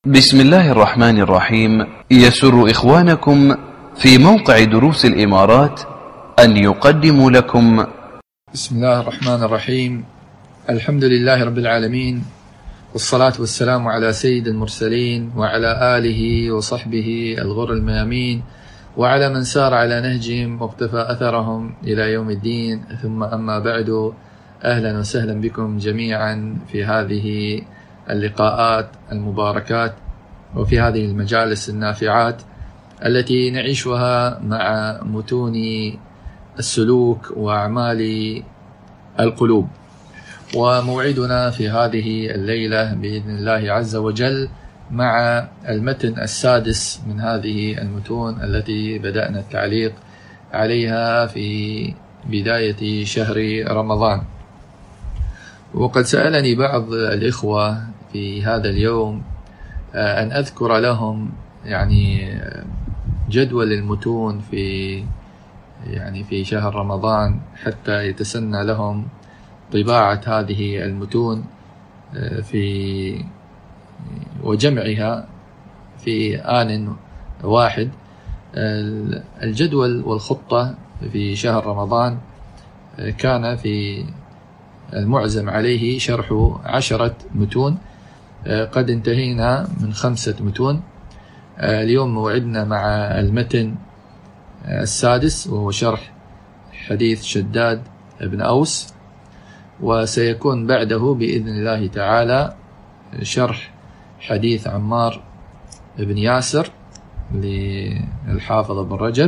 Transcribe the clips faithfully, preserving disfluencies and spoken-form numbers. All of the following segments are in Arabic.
بسم الله الرحمن الرحيم. يسر إخوانكم في موقع دروس الإمارات أن يقدموا لكم بسم الله الرحمن الرحيم. الحمد لله رب العالمين، والصلاة والسلام على سيد المرسلين وعلى آله وصحبه الغر الميامين وعلى من سار على نهجهم واقتفى أثرهم إلى يوم الدين. ثم أما بعد، أهلا وسهلا بكم جميعا في هذه اللقاءات المباركات وفي هذه المجالس النافعات التي نعيشها مع متون السلوك وأعمال القلوب. وموعدنا في هذه الليلة بإذن الله عز وجل مع المتن السادس من هذه المتون التي بدأنا التعليق عليها في بداية شهر رمضان. وقد سألني بعض الإخوة في هذا اليوم أن أذكر لهم يعني جدول المتون في يعني في شهر رمضان حتى يتسنى لهم طباعة هذه المتون في وجمعها في آن واحد. الجدول والخطة في شهر رمضان كان في المعزم عليه شرح عشرة متون، قد انتهينا من خمسة متون. اليوم موعدنا مع المتن السادس وهو شرح حديث شداد بن أوس، وسيكون بعده بإذن الله تعالى شرح حديث عمار بن ياسر للحافظ بن رجب،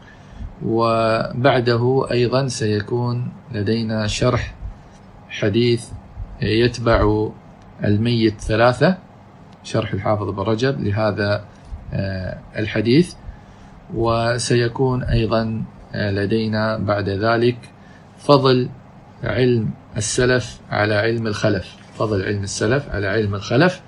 وبعده أيضا سيكون لدينا شرح حديث يتبع الميت ثلاثة، شرح الحافظ بن رجب لهذا الحديث. وسيكون أيضا لدينا بعد ذلك فضل علم السلف على علم الخلف، فضل علم السلف على علم الخلف.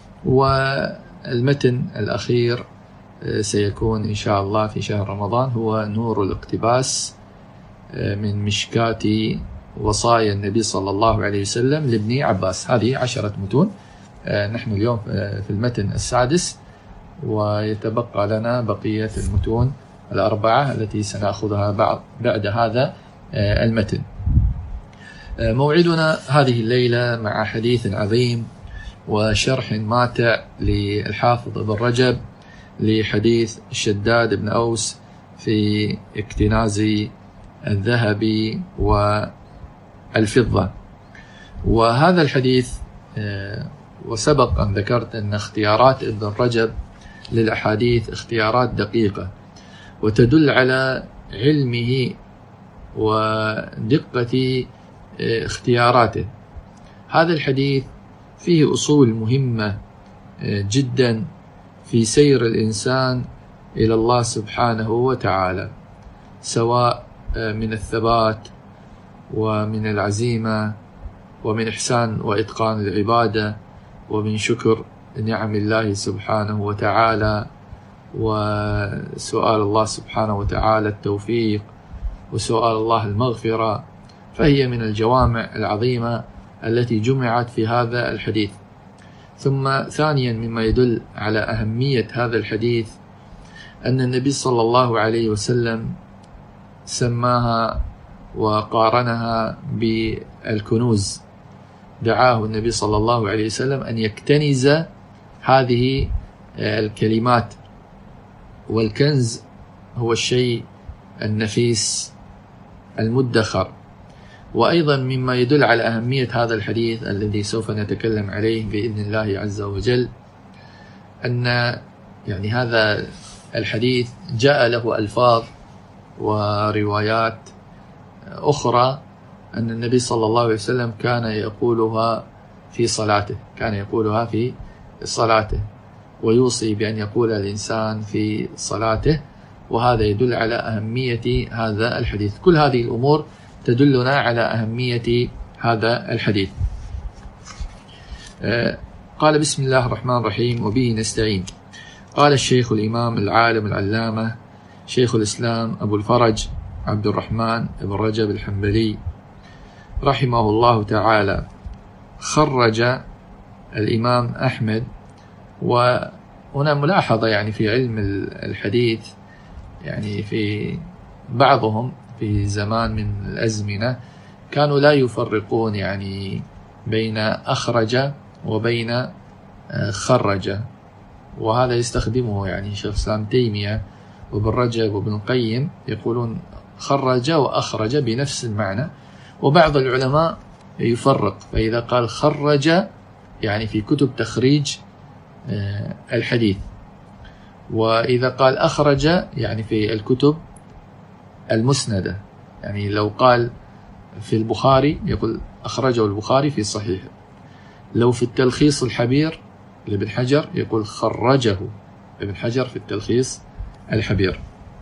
والمتن الأخير سيكون إن شاء الله في شهر رمضان هو نور الاقتباس من مشكات وصايا النبي صلى الله عليه وسلم لابن عباس. هذه عشرة متون، نحن اليوم في المتن السادس ويتبقى لنا بقية المتون الأربعة التي سنأخذها بعد, بعد هذا المتن. موعدنا هذه الليلة مع حديث عظيم وشرح ماتع للحافظ بن رجب لحديث شداد بن أوس في اكتناز الذهب والفضة. وهذا الحديث وسبق أن ذكرت أن اختيارات ابن رجب للأحاديث اختيارات دقيقة وتدل على علمه ودقة اختياراته. هذا الحديث فيه أصول مهمة جدا في سير الإنسان إلى الله سبحانه وتعالى، سواء من الثبات ومن العزيمة ومن إحسان وإتقان العبادة ومن شكر نعم الله سبحانه وتعالى وسؤال الله سبحانه وتعالى التوفيق وسؤال الله المغفرة. فهي من الجوامع العظيمة التي جمعت في هذا الحديث. ثم ثانيا مما يدل على أهمية هذا الحديث أن النبي صلى الله عليه وسلم سماها وقارنها بالكنوز. دعاه النبي صلى الله عليه وسلم أن يكتنز هذه الكلمات، والكنز هو الشيء النفيس المدخر. وأيضا مما يدل على أهمية هذا الحديث الذي سوف نتكلم عليه بإذن الله عز وجل أن يعني هذا الحديث جاء له ألفاظ وروايات أخرى أن النبي صلى الله عليه وسلم كان يقولها في صلاته، كان يقولها في صلاته ويوصي بأن يقول الإنسان في صلاته، وهذا يدل على أهمية هذا الحديث. كل هذه الأمور تدلنا على أهمية هذا الحديث. قال بسم الله الرحمن الرحيم وبه نستعين. قال الشيخ الإمام العالم العلامة شيخ الإسلام أبو الفرج عبد الرحمن بن رجب الحنبلي رحمه الله تعالى: خرج الإمام أحمد وهنا ملاحظة يعني في علم الحديث، يعني في بعضهم في زمان من الأزمنة كانوا لا يفرقون يعني بين أخرج وبين خرج، وهذا يستخدمه يعني شيخ الإسلام تيمية وابن رجب وابن القيم، يقولون خرج وأخرج بنفس المعنى. وبعض العلماء يفرق، فإذا قال خرج يعني في كتب تخريج الحديث، وإذا قال أخرج يعني في الكتب المسندة. يعني لو قال في البخاري يقول أخرجه البخاري في صحيحه، لو في التلخيص الحبير لابن حجر يقول خرجه ابن حجر في التلخيص الحبير.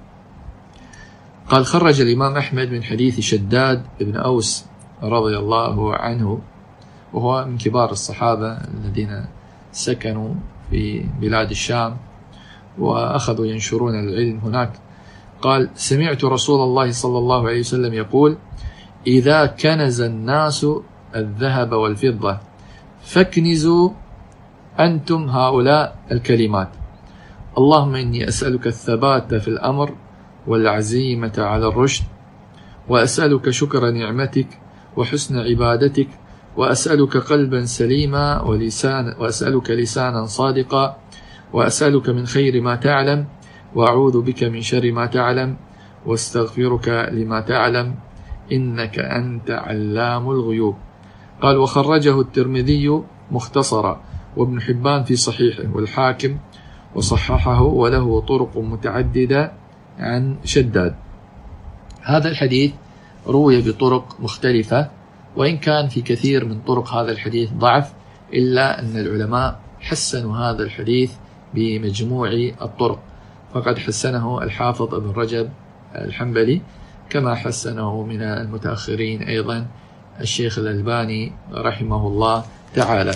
قال خرج الإمام أحمد من حديث شداد بن أوس رضي الله عنه، وهو من كبار الصحابة الذين سكنوا في بلاد الشام وأخذوا ينشرون العلم هناك. قال سمعت رسول الله صلى الله عليه وسلم يقول إذا كنز الناس الذهب والفضة فاكنزوا أنتم هؤلاء الكلمات: اللهم إني أسألك الثبات في الأمر والعزيمة على الرشد، وأسألك شكر نعمتك وحسن عبادتك، وأسألك قلبا سليما ولسان وأسألك لسانا صادقا، وأسألك من خير ما تعلم، وأعوذ بك من شر ما تعلم، واستغفرك لما تعلم، إنك أنت علام الغيوب. قال وخرجه الترمذي مختصرا، وابن حبان في صحيحه، والحاكم وصححه، وله طرق متعددة عن شداد. هذا الحديث روي بطرق مختلفة، وإن كان في كثير من طرق هذا الحديث ضعف، إلا أن العلماء حسنوا هذا الحديث بمجموع الطرق، فقد حسنه الحافظ ابن رجب الحنبلي، كما حسنه من المتأخرين أيضا الشيخ الألباني رحمه الله تعالى.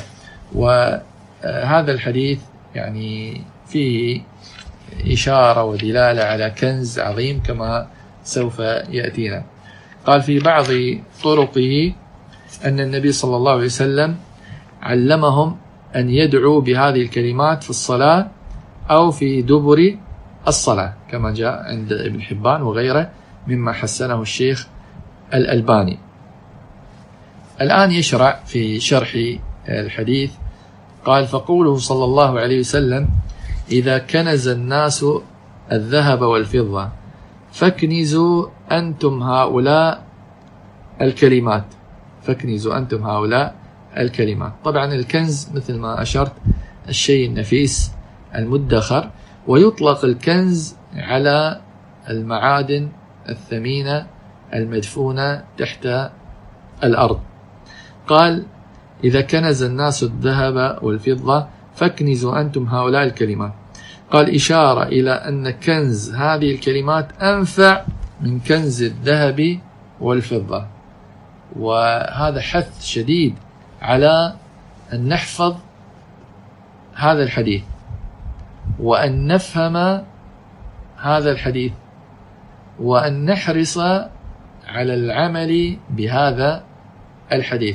وهذا الحديث يعني فيه إشارة ودلالة على كنز عظيم كما سوف يأتينا. قال في بعض طرقه أن النبي صلى الله عليه وسلم علمهم أن يدعوا بهذه الكلمات في الصلاة أو في دبر الصلاة، كما جاء عند ابن حبان وغيره مما حسنه الشيخ الألباني. الآن يشرع في شرح الحديث. قال فقوله صلى الله عليه وسلم إذا كنز الناس الذهب والفضة فاكنزوا أنتم هؤلاء الكلمات فاكنزوا أنتم هؤلاء الكلمات. طبعا الكنز مثل ما أشرت الشيء النفيس المدخر، ويطلق الكنز على المعادن الثمينة المدفونة تحت الأرض. قال إذا كنز الناس الذهب والفضة فاكنزوا أنتم هؤلاء الكلمات. قال إشارة إلى أن كنز هذه الكلمات أنفع من كنز الذهب والفضة، وهذا حث شديد على أن نحفظ هذا الحديث وأن نفهم هذا الحديث وأن نحرص على العمل بهذا الحديث.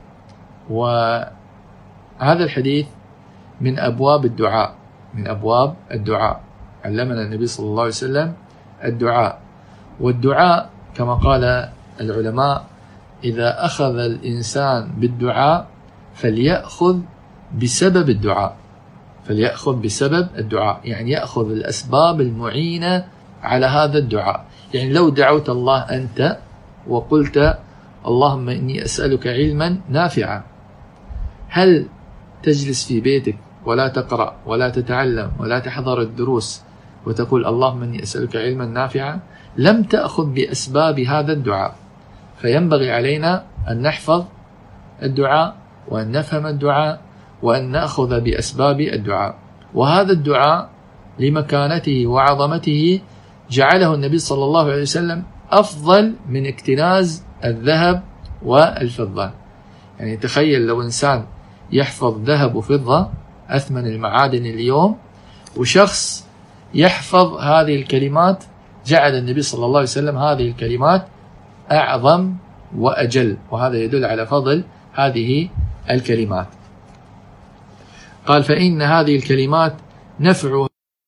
وهذا الحديث من أبواب الدعاء من أبواب الدعاء علمنا النبي صلى الله عليه وسلم الدعاء. والدعاء كما قال العلماء إذا أخذ الإنسان بالدعاء فليأخذ بسبب الدعاء فليأخذ بسبب الدعاء يعني يأخذ الأسباب المعينة على هذا الدعاء. يعني لو دعوت الله أنت وقلت اللهم إني أسألك علما نافعا، هل تجلس في بيتك ولا تقرأ ولا تتعلم ولا تحضر الدروس وتقول اللهم إني أسألك علما نافعا؟ لم تأخذ بأسباب هذا الدعاء. فينبغي علينا أن نحفظ الدعاء وأن نفهم الدعاء وأن نأخذ بأسباب الدعاء. وهذا الدعاء لمكانته وعظمته جعله النبي صلى الله عليه وسلم أفضل من اكتناز الذهب والفضة. يعني تخيل لو إنسان يحفظ ذهب وفضة أثمن المعادن اليوم، وشخص يحفظ هذه الكلمات، جعل النبي صلى الله عليه وسلم هذه الكلمات أعظم وأجل، وهذا يدل على فضل هذه الكلمات. قال فإن هذه الكلمات نفعها،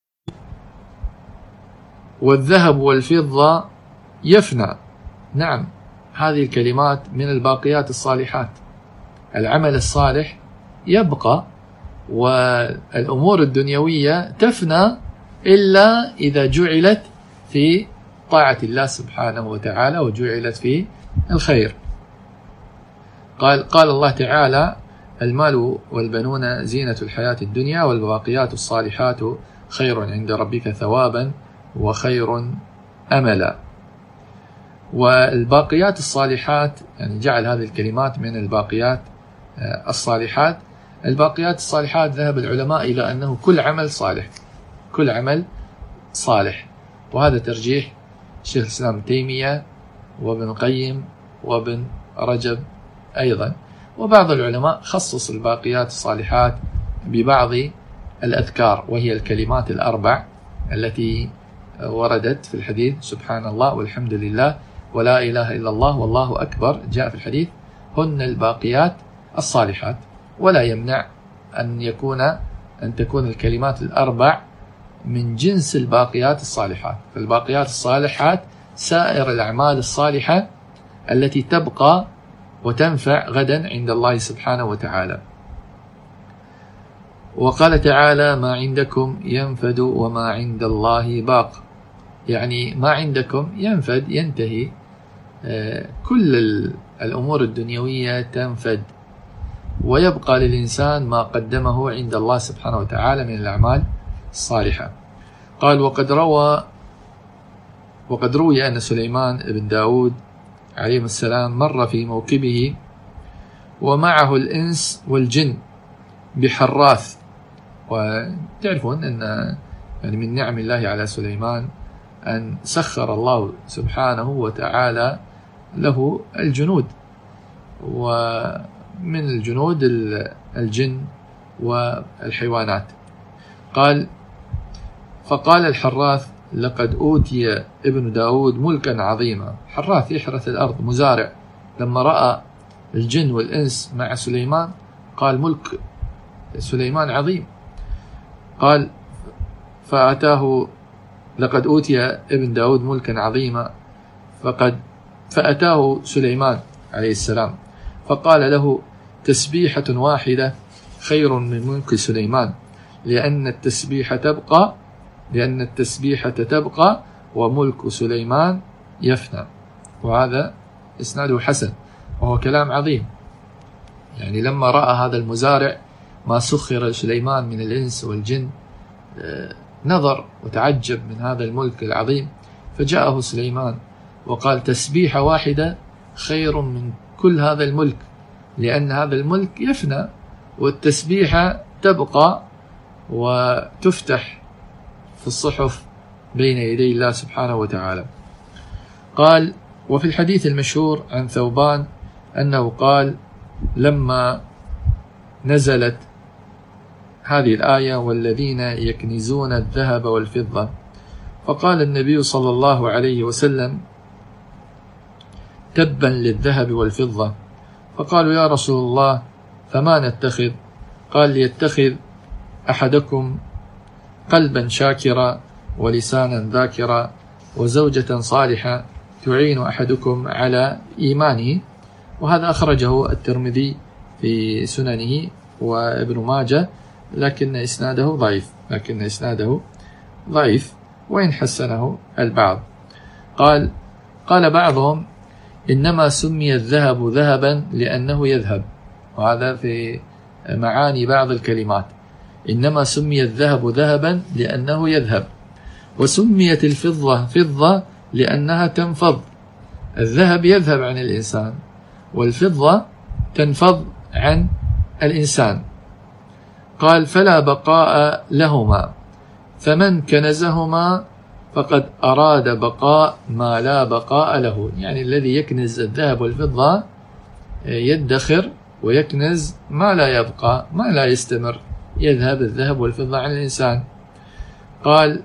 والذهب والفضة يفنى. نعم، هذه الكلمات من الباقيات الصالحات. العمل الصالح يبقى، والأمور الدنيوية تفنى إلا إذا جعلت في طاعة الله سبحانه وتعالى وجعلت في الخير. قال قال الله تعالى: المال والبنون زينة الحياة الدنيا، والباقيات الصالحات خير عند ربك ثوابا وخير أملا. والباقيات الصالحات يعني جعل هذه الكلمات من الباقيات الصالحات. الباقيات الصالحات ذهب العلماء إلى أنه كل عمل صالح، كل عمل صالح، وهذا ترجيح شيخ الإسلام تيمية وابن القيم وابن رجب أيضا. وبعض العلماء خصص الباقيات الصالحات ببعض الأذكار، وهي الكلمات الأربع التي وردت في الحديث: سبحان الله والحمد لله ولا إله إلا الله والله أكبر، جاء في الحديث هن الباقيات الصالحات. ولا يمنع أن يكون أن تكون الكلمات الأربع من جنس الباقيات الصالحات. فالباقيات الصالحات سائر الأعمال الصالحة التي تبقى وتنفع غدا عند الله سبحانه وتعالى. وقال تعالى: ما عندكم ينفد وما عند الله باق. يعني ما عندكم ينفد، ينتهي، كل الأمور الدنيوية تنفد، ويبقى للإنسان ما قدمه عند الله سبحانه وتعالى من الأعمال الصالحة. قال: وقد روى وقد روي أن سليمان بن داود عليه السلام مر في موكبه ومعه الإنس والجن بحراث. وتعرفون أن يعني من نعم الله على سليمان أن سخر الله سبحانه وتعالى له الجنود، ومن الجنود الجن والحيوانات. قال: فقال الحراث: لقد أوتي ابن داود ملكا عظيما. حراث يحرث الأرض، مزارع. لما رأى الجن والإنس مع سليمان قال: ملك سليمان عظيم. قال: فأتاه لقد أوتي ابن داود ملكا عظيما فقد فأتاه سليمان عليه السلام فقال له: تسبيحة واحدة خير من ملك سليمان، لأن التسبيحة تبقى لأن التسبيحة تبقى وملك سليمان يفنى. وهذا إسناده حسن، وهو كلام عظيم. يعني لما رأى هذا المزارع ما سخر سليمان من الإنس والجن نظر وتعجب من هذا الملك العظيم، فجاءه سليمان وقال: تسبيحة واحدة خير من كل هذا الملك، لأن هذا الملك يفنى والتسبيحة تبقى وتفتح في الصحف بين يدي الله سبحانه وتعالى. قال: وفي الحديث المشهور عن ثوبان أنه قال لما نزلت هذه الآية: والذين يكنزون الذهب والفضة، فقال النبي صلى الله عليه وسلم: تبا للذهب والفضة. فقالوا: يا رسول الله فما نتخذ؟ قال: ليتخذ أحدكم قلبا شاكرا ولسانا ذاكرا وزوجة صالحة تعين أحدكم على إيمانه. وهذا أخرجه الترمذي في سننه وابن ماجه، لكن إسناده ضعيف لكن إسناده ضعيف وإن حسنه البعض. قال قال بعضهم: إنما سمي الذهب ذهبا لأنه يذهب. وهذا في معاني بعض الكلمات: إنما سمي الذهب ذهبا لأنه يذهب. وسميت الفضة فضة لأنها تنفض. الذهب يذهب عن الإنسان، والفضة تنفض عن الإنسان. قال: فلا بقاء لهما، فمن كنزهما فقد أراد بقاء ما لا بقاء له. يعني الذي يكنز الذهب والفضة يدخر ويكنز ما لا يبقى، ما لا يستمر، يذهب الذهب والفضة عن الإنسان. قال: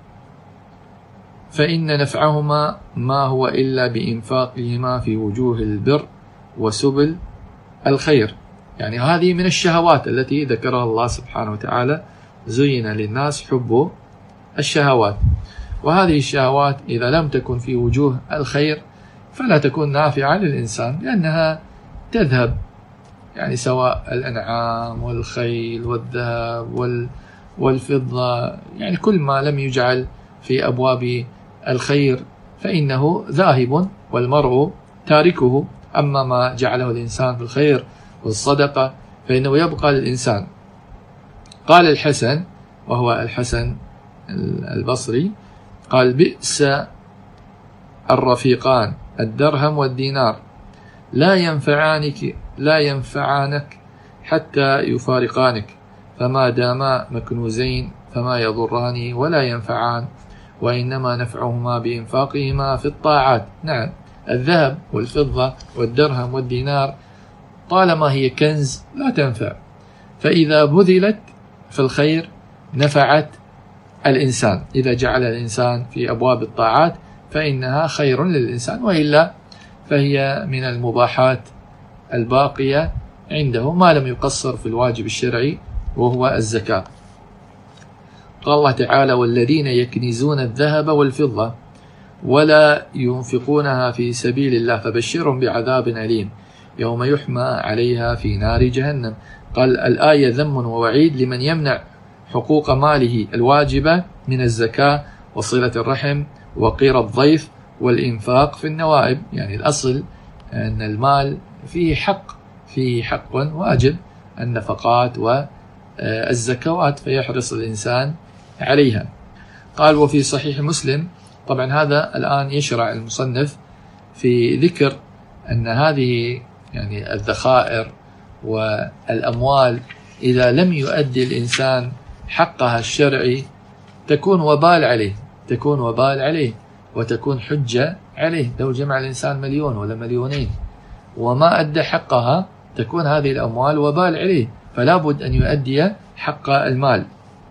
فإن نفعهما ما هو إلا بإنفاقهما في وجوه البر وسبل الخير. يعني هذه من الشهوات التي ذكرها الله سبحانه وتعالى، زين للناس حب الشهوات. وهذه الشهوات إذا لم تكن في وجوه الخير فلا تكون نافعة للإنسان، لأنها تذهب، يعني سواء الأنعام والخيل والذهب والفضة، يعني كل ما لم يجعل في أبواب الخير فإنه ذاهب والمرء تاركه. أما ما جعله الإنسان في الخير والصدقة فإنه يبقى للإنسان. قال الحسن، وهو الحسن البصري، قال: بئس الرفيقان الدرهم والدينار، لا ينفعانك لا ينفعانك حتى يفارقانك، فما داما مكنوزين فما يضران ولا ينفعان، وإنما نفعهما بإنفاقهما في الطاعات. نعم، الذهب والفضة والدرهم والدينار طالما هي كنز لا تنفع، فإذا بذلت في الخير نفعت الإنسان. إذا جعل الإنسان في أبواب الطاعات فإنها خير للإنسان، وإلا فهي من المباحات الباقية عنده ما لم يقصر في الواجب الشرعي وهو الزكاة. قال الله تعالى: والذين يكنزون الذهب والفضة ولا ينفقونها في سبيل الله فبشرهم بعذاب أليم يوم يحمى عليها في نار جهنم. قال الآية ذم ووعيد لمن يمنع حقوق ماله الواجبة من الزكاة وصلة الرحم وقير الضيف والإنفاق في النوائب. يعني الأصل أن المال فيه حق فيه حق واجب، النفقات والزكوات، فيحرص الإنسان عليها. قال: وفي صحيح مسلم، طبعا هذا الآن يشرع المصنف في ذكر أن هذه يعني الذخائر والأموال إذا لم يؤدي الإنسان حقها الشرعي تكون وبال عليه تكون وبال عليه وتكون حجة عليه. لو جمع الإنسان مليون ولا مليونين وما أدى حقها تكون هذه الأموال وبال عليه، فلا بد أن يؤدي حق المال.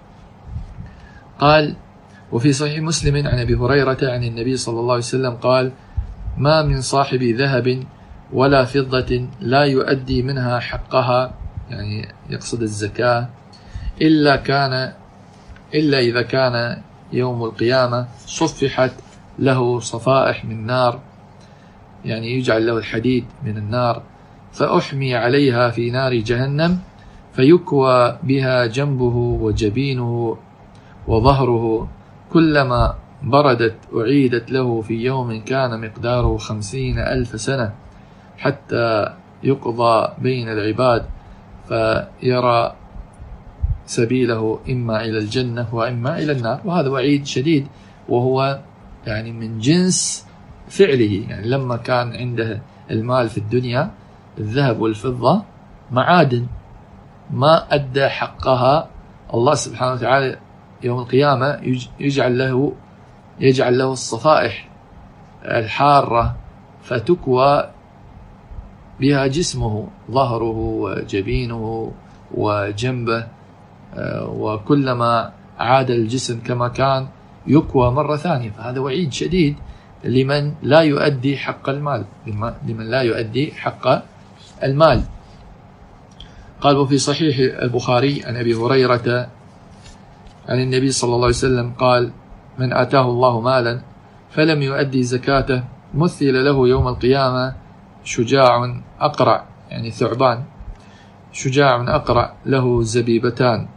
قال: وفي صحيح مسلم عن أبي هريرة عن النبي صلى الله عليه وسلم قال: ما من صاحب ذهب ولا فضة لا يؤدي منها حقها، يعني يقصد الزكاة، إلا كان إلا إذا كان يوم القيامة صفحت له صفائح من نار، يعني يجعل له الحديد من النار، فأحمي عليها في نار جهنم، فيكوى بها جنبه وجبينه وظهره، كلما بردت أعيدت له في يوم كان مقداره خمسين ألف سنة، حتى يقضى بين العباد فيرى سبيله إما إلى الجنة وإما إلى النار. وهذا وعيد شديد، وهو يعني من جنس فعله. يعني لما كان عنده المال في الدنيا، الذهب والفضة معادن، ما أدى حقها، الله سبحانه وتعالى يوم القيامة يجعل له يجعل له الصفائح الحارة فتكوى بها جسمه، ظهره وجبينه وجنبه، وكلما عاد الجسم كما كان يكوى مرة ثانية. فهذا وعيد شديد لمن لا يؤدي حق المال لمن لا يؤدي حق المال. قال: وفي صحيح البخاري عن أبي هريرة عن النبي صلى الله عليه وسلم قال: من آتاه الله مالا فلم يؤدي زكاته مثل له يوم القيامة شجاع أقرع، يعني ثعبان، شجاع أقرع له زبيبتان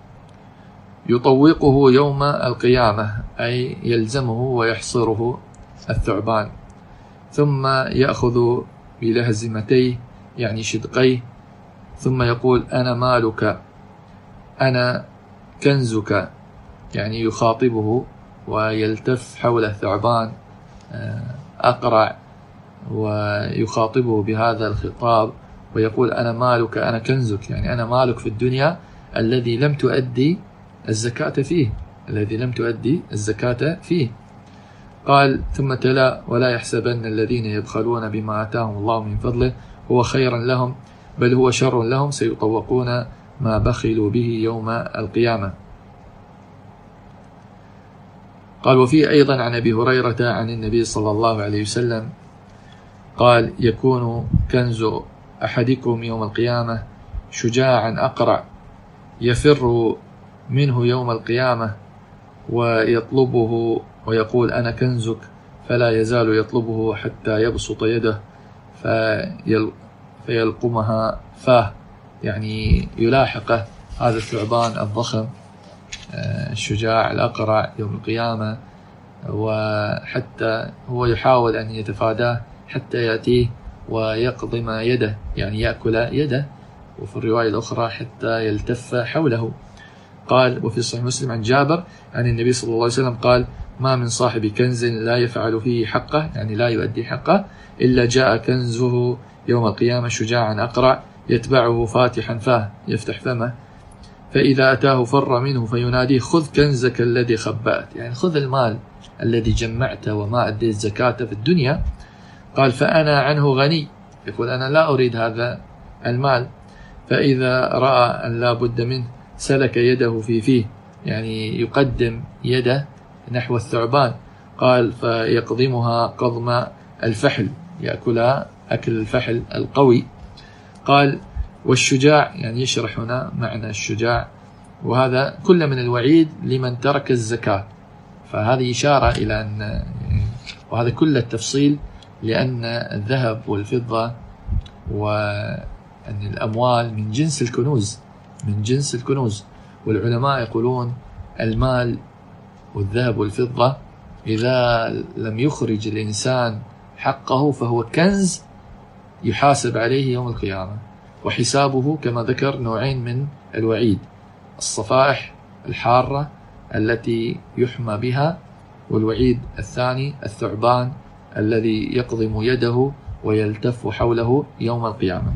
يطوقه يوم القيامة، أي يلزمه ويحصره الثعبان، ثم يأخذ بلهزمتيه يعني شدقيه، ثم يقول: أنا مالك أنا كنزك، يعني يخاطبه ويلتف حول الثعبان أقرع ويخاطبه بهذا الخطاب ويقول: أنا مالك أنا كنزك، يعني أنا مالك في الدنيا الذي لم تؤدي الزكاة فيه الذي لم تؤدي الزكاة فيه. قال: ثم تلا: ولا يحسبن الذين يبخلون بما آتاهم الله من فضله هو خيرا لهم بل هو شر لهم سيطوقون ما بخلوا به يوم القيامة. قال: وفي أيضا عن أبي هريرة عن النبي صلى الله عليه وسلم قال: يكون كنز أحدكم يوم القيامة شجاعا أقرع يفر منه يوم القيامة ويطلبه ويقول أنا كنزك، فلا يزال يطلبه حتى يبسط يده فيلقمها فاه، يعني يلاحقه هذا الثعبان الضخم الشجاع الأقرع يوم القيامة، وحتى هو يحاول أن يتفاداه حتى يأتيه ويقضم يده، يعني يأكل يده، وفي الرواية الأخرى حتى يلتف حوله. قال وفي صحيح مسلم عن جابر عن النبي صلى الله عليه وسلم قال ما من صاحب كنز لا يفعل فيه حقه، يعني لا يؤدي حقه، إلا جاء كنزه يوم القيامة شجاعا أقرع يتبعه فاتحا فاه، يفتح فمه، فإذا أتاه فر منه فيناديه خذ كنزك الذي خبأت، يعني خذ المال الذي جمعته وما أديت زكاته في الدنيا. قال فأنا عنه غني، يقول أنا لا أريد هذا المال. فإذا رأى أن لا بد منه سلك يده في فيه، يعني يقدم يده نحو الثعبان. قال فيقضمها قضم الفحل، يأكلها أكل الفحل القوي. قال والشجاع، يعني يشرح هنا معنى الشجاع، وهذا كل من الوعيد لمن ترك الزكاة، فهذه إشارة إلى أن، وهذا كل التفصيل لأن الذهب والفضة وأن الأموال من جنس الكنوز، من جنس الكنوز. والعلماء يقولون المال والذهب والفضة إذا لم يخرج الإنسان حقه فهو كنز يحاسب عليه يوم القيامة، وحسابه كما ذكر نوعين من الوعيد: الصفائح الحارة التي يحمى بها، والوعيد الثاني الثعبان الذي يقضم يده ويلتف حوله يوم القيامة.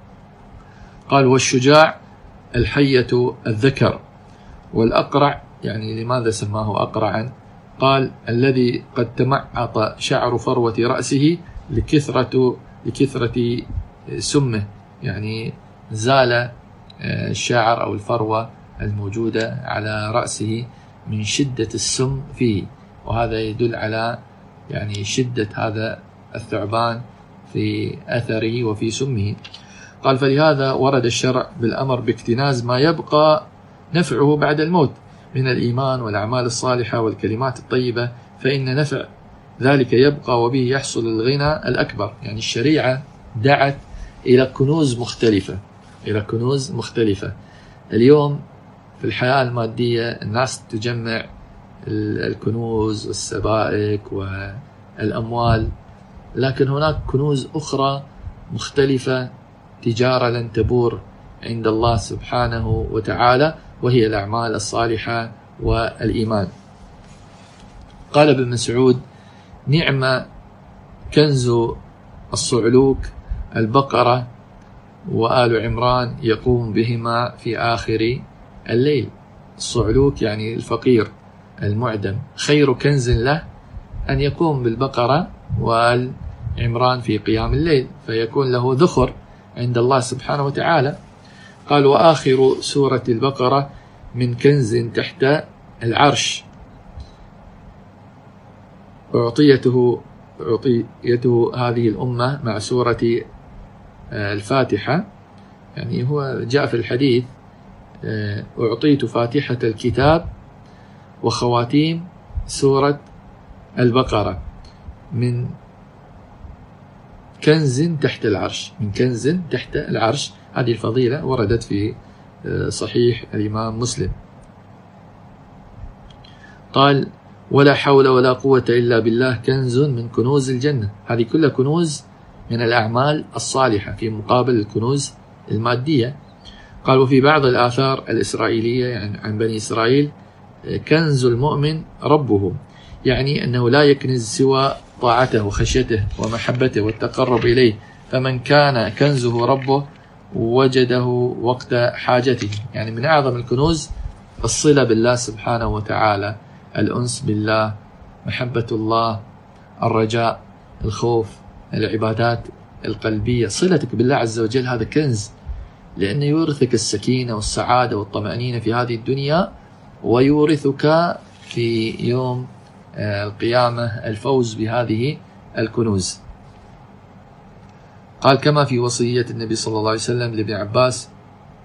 قال والشجاع الحية الذكر، والأقرع يعني لماذا سماه أقرعا؟ قال الذي قد تمعط شعر فروة رأسه لكثرة لكثرة سمه، يعني زال الشعر أو الفروة الموجودة على رأسه من شدة السم فيه، وهذا يدل على يعني شدة هذا الثعبان في أثره وفي سمه. قال فلهذا ورد الشرع بالأمر باكتناز ما يبقى نفعه بعد الموت من الإيمان والأعمال الصالحة والكلمات الطيبة، فإن نفع ذلك يبقى وبه يحصل الغنى الأكبر. يعني الشريعة دعت إلى كنوز مختلفة، إلى كنوز مختلفة. اليوم في الحياة المادية الناس تجمع الكنوز والسبائك والأموال، لكن هناك كنوز أخرى مختلفة، تجارة لن تبور عند الله سبحانه وتعالى، وهي الأعمال الصالحة والإيمان. قال ابن مسعود نعم كنز الصعلوك البقرة وآل عمران يقوم بهما في آخر الليل. الصعلوك يعني الفقير المعدم، خير كنز له أن يقوم بالبقرة وآل عمران في قيام الليل، فيكون له ذخر عند الله سبحانه وتعالى. قال وآخر سورة البقرة من كنز تحت العرش، أعطيته أعطيته هذه الأمة مع سورة الفاتحة. يعني هو جاء في الحديث أعطيت فاتحة الكتاب وخواتيم سورة البقرة من كنز تحت العرش، من كنز تحت العرش. هذه الفضيلة وردت في صحيح الإمام مسلم. قال ولا حول ولا قوة إلا بالله كنز من كنوز الجنة. هذه كلها كنوز من الأعمال الصالحة في مقابل الكنوز المادية. قال وفي بعض الآثار الإسرائيلية يعني عن بني إسرائيل كنز المؤمن ربه، يعني أنه لا يكنز سوى طاعته وخشيته ومحبته والتقرب إليه، فمن كان كنزه ربه وجده وقت حاجته. يعني من أعظم الكنوز الصلة بالله سبحانه وتعالى، الأنس بالله، محبة الله، الرجاء، الخوف، العبادات القلبية. صلتك بالله عز وجل هذا كنز، لأنه يورثك السكينة والسعادة والطمأنينة في هذه الدنيا، ويورثك في يوم القيامة الفوز بهذه الكنوز. قال كما في وصية النبي صلى الله عليه وسلم لابن عباس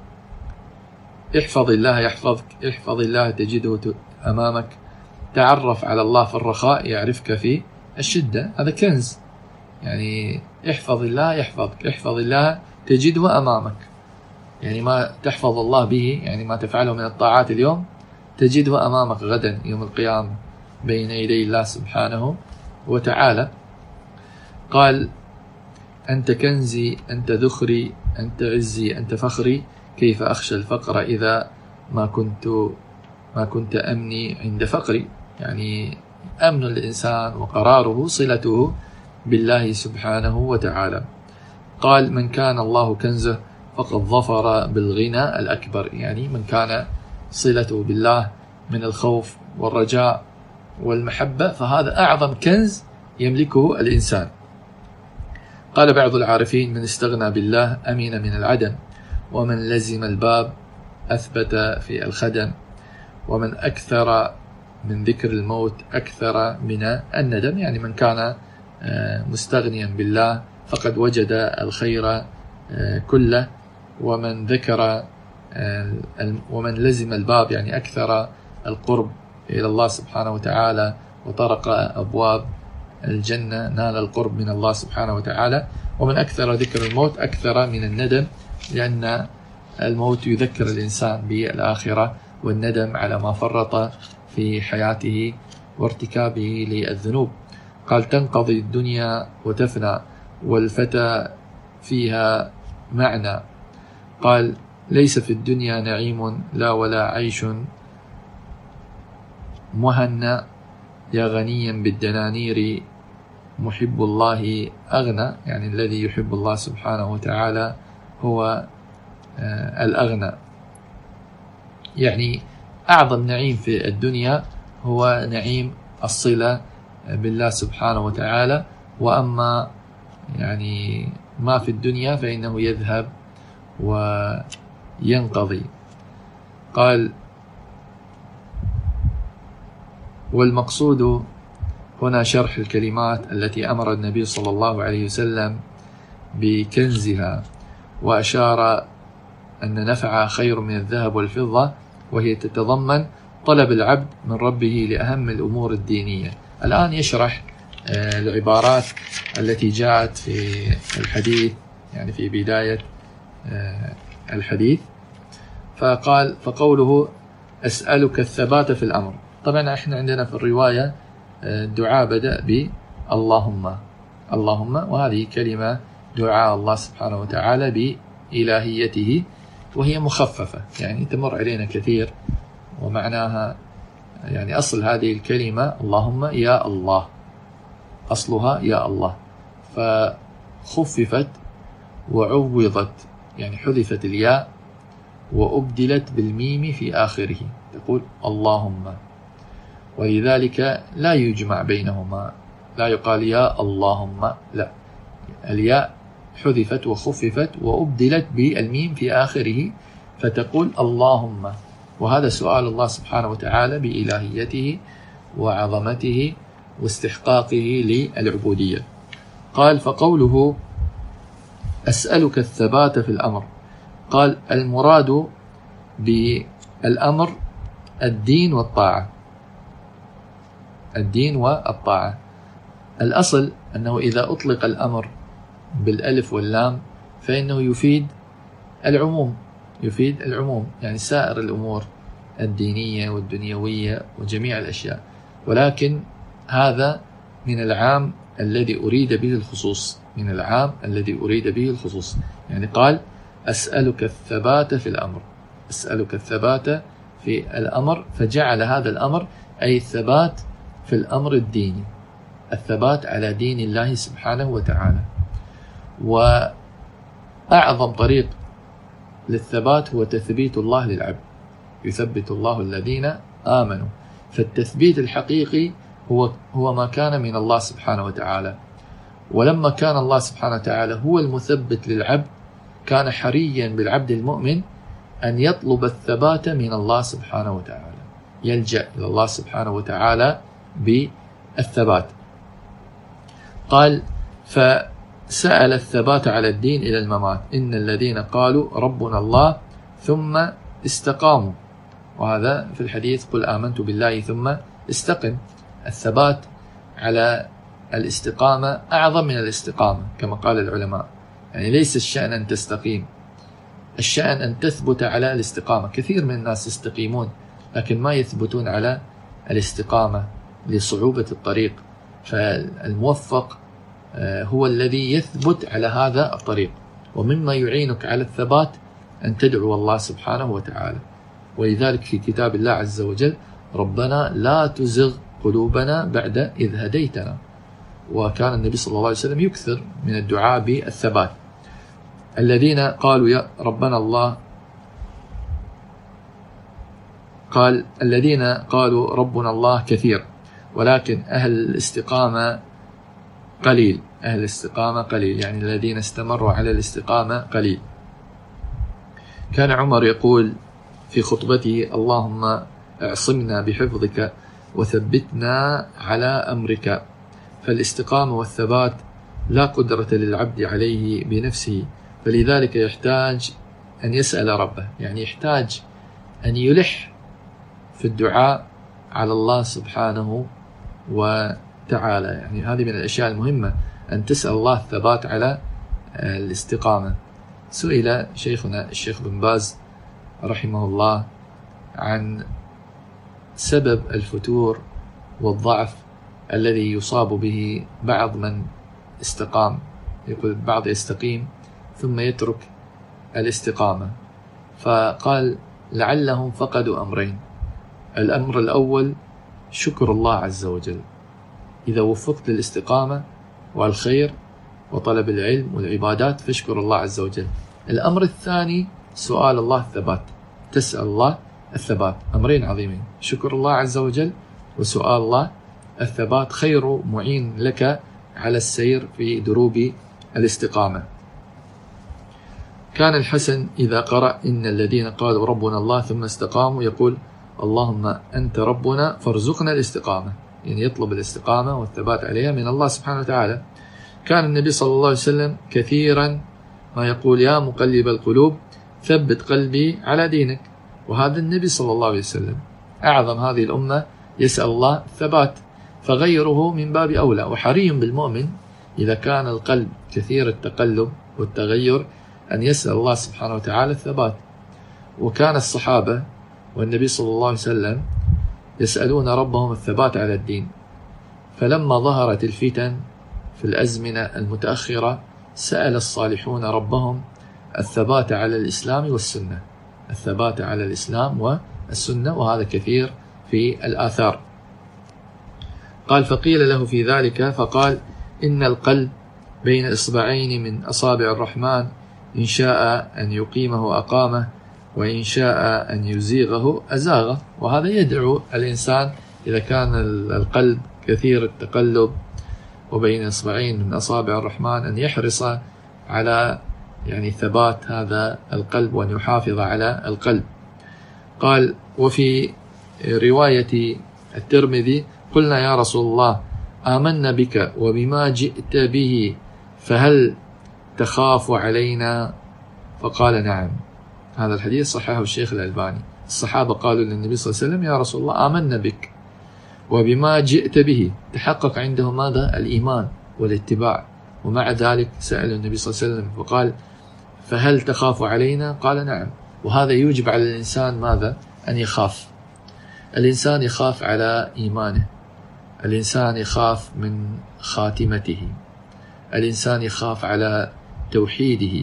احفظ الله يحفظك، احفظ الله تجده أمامك، تعرف على الله في الرخاء يعرفك في الشدة. هذا كنز، يعني احفظ الله يحفظك، احفظ الله تجده أمامك، يعني ما تحفظ الله به، يعني ما تفعله من الطاعات اليوم تجده أمامك غدا يوم القيامة بين يدي الله سبحانه وتعالى. قال: أنت كنزي، أنت ذخري، أنت عزي، أنت فخري، كيف أخشى الفقر إذا ما كنت ما كنت أمني عند فقري. يعني أمن الإنسان وقراره صلته بالله سبحانه وتعالى. قال: من كان الله كنزه فقد ظفر بالغنى الأكبر، يعني من كان صلته بالله من الخوف والرجاء والمحبة فهذا أعظم كنز يملكه الإنسان. قال بعض العارفين: من استغنى بالله أمين من العدم، ومن لزم الباب أثبت في الخدم، ومن أكثر من ذكر الموت أكثر من الندم. يعني من كان مستغنيا بالله فقد وجد الخير كله، ومن ذكر ومن لزم الباب يعني أكثر القرب إلى الله سبحانه وتعالى وطرق أبواب الجنة نال القرب من الله سبحانه وتعالى. ومن أكثر ذكر الموت أكثر من الندم، لأن الموت يذكر الإنسان بالآخرة والندم على ما فرط في حياته وارتكابه للذنوب. قال: تنقضي الدنيا وتفنى، والفتى فيها معنى. قال: ليس في الدنيا نعيم لا ولا عيش مهنى، يا غنيا بالدنانير محب الله أغنى. يعني الذي يحب الله سبحانه وتعالى هو الأغنى. يعني أعظم نعيم في الدنيا هو نعيم الصلة بالله سبحانه وتعالى، وأما يعني ما في الدنيا فإنه يذهب وينقضي. قال: والمقصود هنا شرح الكلمات التي أمر النبي صلى الله عليه وسلم بكنزها، وأشار أن نفعها خير من الذهب والفضة، وهي تتضمن طلب العبد من ربه لأهم الأمور الدينية. الآن يشرح العبارات التي جاءت في الحديث، يعني في بداية الحديث. فقال: فقوله أسألك الثبات في الأمر. طبعا احنا عندنا في الرواية الدعاء بدأ باللهم اللهم، وهذه كلمة دعاء الله سبحانه وتعالى بإلهيته، وهي مخففة يعني تمر علينا كثير، ومعناها يعني أصل هذه الكلمة اللهم يا الله، أصلها يا الله، فخففت وعوضت، يعني حذفت الياء وأبدلت بالميم في آخره، تقول اللهم. ولذلك لا يجمع بينهما، لا يقال يا اللهم، لا، الياء حذفت وخففت وأبدلت بالميم في آخره، فتقول اللهم. وهذا سؤال الله سبحانه وتعالى بإلهيته وعظمته واستحقاقه للعبودية. قال: فقوله أسألك الثبات في الأمر. قال: المراد بالأمر الدين والطاعة، الدين والطاعة. الأصل أنه إذا أطلق الأمر بالألف واللام فإنه يفيد العموم، يفيد العموم يعني سائر الأمور الدينية والدنيوية وجميع الأشياء، ولكن هذا من العام الذي أريد به الخصوص، من العام الذي أريد به الخصوص. يعني قال: أسألك الثبات في الأمر، أسألك الثبات في الأمر، فجعل هذا الأمر أي الثبات في الأمر الديني، الثبات على دين الله سبحانه وتعالى. وأعظم طريق للثبات هو تثبيت الله للعبد، يثبت الله الذين آمنوا. فالتثبيت الحقيقي هو هو ما كان من الله سبحانه وتعالى. ولما كان الله سبحانه وتعالى هو المثبت للعبد، كان حريا بالعبد المؤمن أن يطلب الثبات من الله سبحانه وتعالى، يلجأ إلى الله سبحانه وتعالى بالثبات. قال: فسأل الثبات على الدين إلى الممات. إن الذين قالوا ربنا الله ثم استقاموا، وهذا في الحديث قل آمنت بالله ثم استقم. الثبات على الاستقامة أعظم من الاستقامة كما قال العلماء، يعني ليس الشأن أن تستقيم، الشأن أن تثبت على الاستقامة. كثير من الناس يستقيمون لكن ما يثبتون على الاستقامة لصعوبة الطريق، فالموفق هو الذي يثبت على هذا الطريق. ومما يعينك على الثبات أن تدعو الله سبحانه وتعالى، ولذلك في كتاب الله عز وجل ربنا لا تزغ قلوبنا بعد إذ هديتنا، وكان النبي صلى الله عليه وسلم يكثر من الدعاء بالثبات. الذين قالوا يا ربنا الله قال الذين قالوا ربنا الله كثير ولكن أهل الاستقامة قليل، أهل الاستقامة قليل، يعني الذين استمروا على الاستقامة قليل. كان عمر يقول في خطبته اللهم اعصمنا بحفظك وثبتنا على أمرك. فالاستقامة والثبات لا قدرة للعبد عليه بنفسه، فلذلك يحتاج أن يسأل ربه، يعني يحتاج أن يلح في الدعاء على الله سبحانه وتعالى. يعني هذه من الأشياء المهمة أن تسأل الله الثبات على الاستقامة. سئل شيخنا الشيخ بن باز رحمه الله عن سبب الفتور والضعف الذي يصاب به بعض من استقام. يقول البعض يستقيم ثم يترك الاستقامة، فقال لعلهم فقدوا أمرين. الأمر الأول شكر الله عز وجل، إذا وفقت للاستقامة والخير وطلب العلم والعبادات فاشكر الله عز وجل. الأمر الثاني سؤال الله الثبات، تسأل الله الثبات. أمرين عظيمين، شكر الله عز وجل وسؤال الله الثبات، خير معين لك على السير في دروب الاستقامة. كان الحسن إذا قرأ إن الذين قالوا ربنا الله ثم استقاموا يقول اللهم أنت ربنا فارزقنا الاستقامة، يعني يطلب الاستقامة والثبات عليها من الله سبحانه وتعالى. كان النبي صلى الله عليه وسلم كثيرا ما يقول يا مقلب القلوب ثبت قلبي على دينك، وهذا النبي صلى الله عليه وسلم أعظم هذه الأمة يسأل الله الثبات، فغيره من باب أولى. وحري بالمؤمن إذا كان القلب كثير التقلب والتغير أن يسأل الله سبحانه وتعالى الثبات. وكان الصحابة والنبي صلى الله عليه وسلم يسألون ربهم الثبات على الدين، فلما ظهرت الفتن في الأزمنة المتأخرة سأل الصالحون ربهم الثبات على الإسلام والسنة، الثبات على الإسلام والسنة، وهذا كثير في الآثار. قال فقيل له في ذلك فقال إن القلب بين إصبعين من أصابع الرحمن، إن شاء أن يقيمه أقامه وإن شاء أن يزيغه أزاغه. وهذا يدعو الإنسان إذا كان القلب كثير التقلب وبين إصبعين من أصابع الرحمن أن يحرص على يعني ثبات هذا القلب وأن يحافظ على القلب. قال وفي رواية الترمذي قلنا يا رسول الله آمنا بك وبما جئت به فهل تخاف علينا؟ فقال نعم. هذا الحديث صححه الشيخ الألباني. الصحابة قالوا للنبي صلى الله عليه وسلم يا رسول الله آمنا بك وبما جئت به، تحقق عندهم ماذا؟ الإيمان والاتباع، ومع ذلك سأل النبي صلى الله عليه وسلم فقال فهل تخاف علينا؟ قال نعم. وهذا يوجب على الإنسان ماذا؟ أن يخاف. الإنسان يخاف على إيمانه، الإنسان يخاف من خاتمته، الإنسان يخاف على توحيده.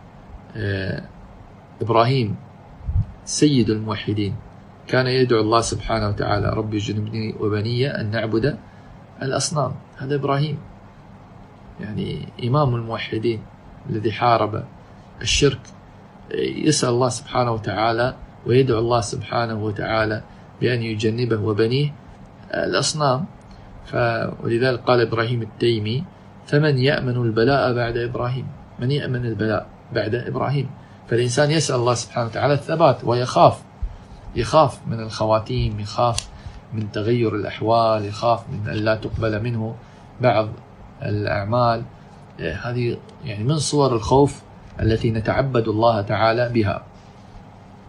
إبراهيم سيد الموحدين كان يدعو الله سبحانه وتعالى ربي جنبني وبني أن نعبد الأصنام. هذا إبراهيم يعني إمام الموحدين الذي حارب الشرك، يسأل الله سبحانه وتعالى ويدعو الله سبحانه وتعالى بأن يجنبه وبنيه الأصنام. ولذلك قال إبراهيم التيمي فمن يأمن البلاء بعد إبراهيم؟ من يأمن البلاء بعد إبراهيم؟ فالإنسان يسأل الله سبحانه وتعالى الثبات ويخاف، يخاف من الخواتيم، يخاف من تغير الأحوال، يخاف من أن لا تقبل منه بعض الأعمال. هذه يعني من صور الخوف التي نتعبد الله تعالى بها.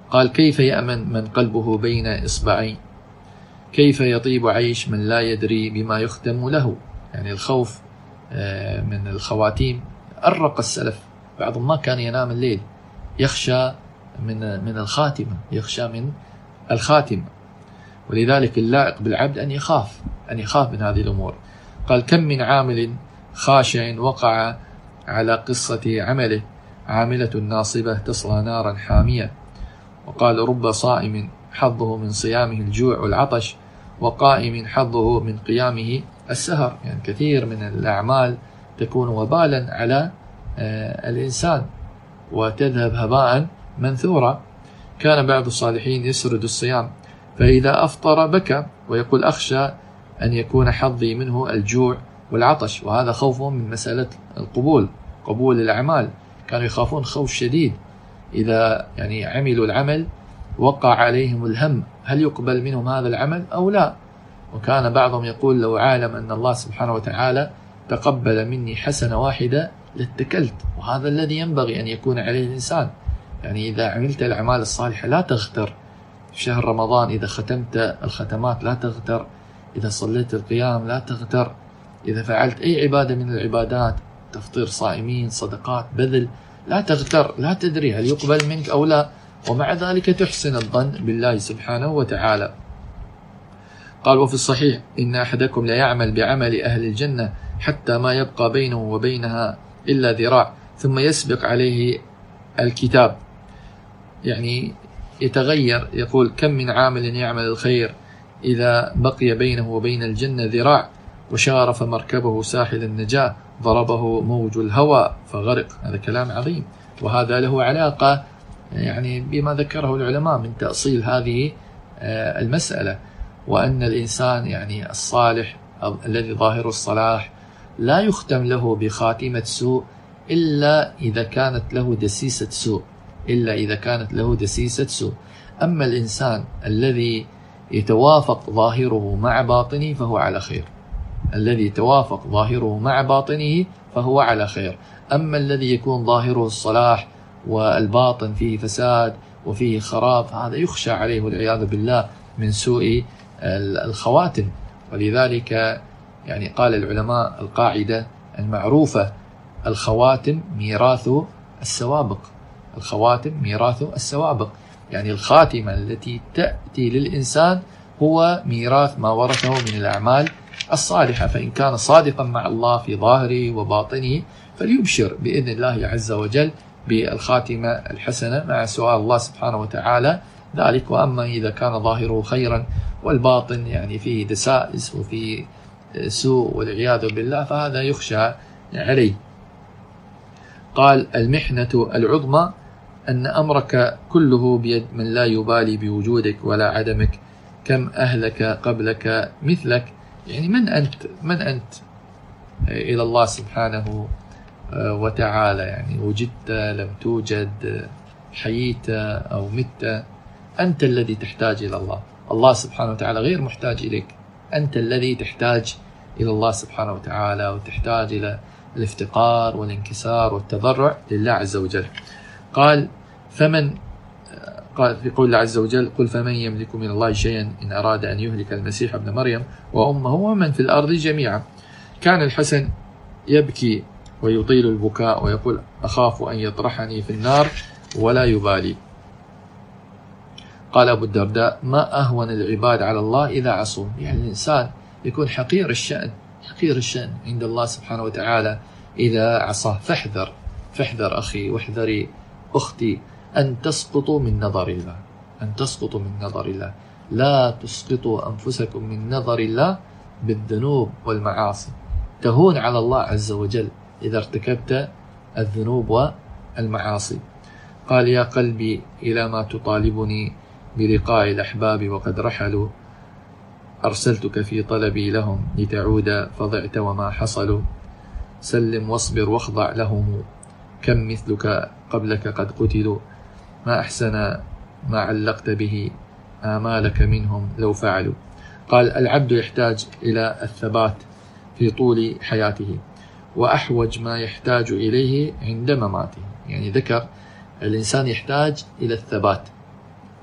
قال كيف يأمن من قلبه بين إصبعين؟ كيف يطيب عيش من لا يدري بما يختم له؟ يعني الخوف من الخواتيم أرق السلف، بعضهم ما كان ينام الليل يخشى من من الخاتمة، يخشى من الخاتمة. ولذلك اللائق بالعبد أن يخاف أن يخاف من هذه الأمور. قال كم من عامل خاشع وقع على قصة عمله، عاملة ناصبة تصلى نارا حامية. وقال رب صائم حظه من صيامه الجوع والعطش، وقائم حظه من قيامه السهر. يعني كثير من الأعمال تكون وبالا على الإنسان وتذهب هباء منثورا. كان بعض الصالحين يسرد الصيام، فإذا أفطر بكى ويقول أخشى أن يكون حظي منه الجوع والعطش. وهذا خوفهم من مسألة القبول، قبول الأعمال. كانوا يخافون خوف شديد، إذا يعني عملوا العمل وقع عليهم الهم هل يقبل منهم هذا العمل أو لا. وكان بعضهم يقول لو عالم أن الله سبحانه وتعالى تقبل مني حسنة واحدة لاتكلت. وهذا الذي ينبغي أن يكون عليه الإنسان. يعني إذا عملت الأعمال الصالحة لا تغتر. في شهر رمضان إذا ختمت الختمات لا تغتر، إذا صليت القيام لا تغتر، إذا فعلت أي عبادة من العبادات، تفطير صائمين، صدقات، بذل، لا تغتر، لا تدري هل يقبل منك أو لا، ومع ذلك تحسن الظن بالله سبحانه وتعالى. قال وفي الصحيح إن أحدكم لا يعمل بعمل أهل الجنة حتى ما يبقى بينه وبينها إلا ذراع ثم يسبق عليه الكتاب. يعني يتغير، يقول كم من عامل يعمل الخير إذا بقي بينه وبين الجنة ذراع وشارف مركبه ساحل النجاة ضربه موج الهوى فغرق. هذا كلام عظيم، وهذا له علاقة يعني بما ذكره العلماء من تأصيل هذه المسألة، وأن الإنسان يعني الصالح الذي ظاهر الصلاح لا يختم له بخاتمة سوء إلا إذا كانت له دسيسة سوء إلا إذا كانت له دسيسة سوء. أما الإنسان الذي يتوافق ظاهره مع باطنه فهو على خير، الذي يتوافق ظاهره مع باطنه فهو على خير. أما الذي يكون ظاهره الصلاح والباطن فيه فساد وفيه خراب، هذا يخشى عليه والعياذ بالله من سوء الخواتم. ولذلك يعني قال العلماء القاعدة المعروفة الخواتم ميراث السوابق. الخواتم ميراث السوابق، يعني الخاتمة التي تأتي للإنسان هو ميراث ما ورثه من الأعمال الصالحة. فإن كان صادقا مع الله في ظاهره وباطنه فليبشر بإذن الله عز وجل بالخاتمة الحسنة مع سؤال الله سبحانه وتعالى ذلك. وأما إذا كان ظاهره خيرا والباطن يعني فيه دسائس وفيه سوء والعياذ بالله فهذا يخشى عليه. قال المحنة العظمى أن أمرك كله بيد من لا يبالي بوجودك ولا عدمك، كم أهلك قبلك مثلك. يعني من أنت من أنت إلى الله سبحانه وتعالى، يعني وجدت لم توجد، حييت أو مت، أنت الذي تحتاج إلى الله. الله سبحانه وتعالى غير محتاج إليك، أنت الذي تحتاج إلى الله سبحانه وتعالى وتحتاج إلى الافتقار والانكسار والتضرع لله عز وجل. قال فمن قال في قول الله عز وجل قل فمن يملك من الله شيئا إن أراد أن يهلك المسيح ابن مريم وأمه ومن في الأرض جميعا. كان الحسن يبكي ويطيل البكاء ويقول أخاف أن يطرحني في النار ولا يبالي. قال أبو الدرداء ما أهون العباد على الله إذا عصوا. يعني الإنسان يكون حقير الشأن حقير الشأن عند الله سبحانه وتعالى إذا عصاه. فاحذر فاحذر أخي واحذري أختي أن تسقطوا من نظر الله، أن تسقطوا من نظر الله. لا تسقطوا أنفسكم من نظر الله بالذنوب والمعاصي، تهون على الله عز وجل إذا ارتكبت الذنوب والمعاصي. قال يا قلبي إلى ما تطالبني بلقاء الأحباب وقد رحلوا، أرسلتك في طلبي لهم لتعود فضعت وما حصلوا، سلم واصبر واخضع لهم، كم مثلك قبلك قد قتلوا، ما أحسن ما علقت به آمالك منهم لو فعلوا. قال العبد يحتاج إلى الثبات في طول حياته، وأحوج ما يحتاج إليه عند مماته. يعني ذكر الإنسان يحتاج إلى الثبات،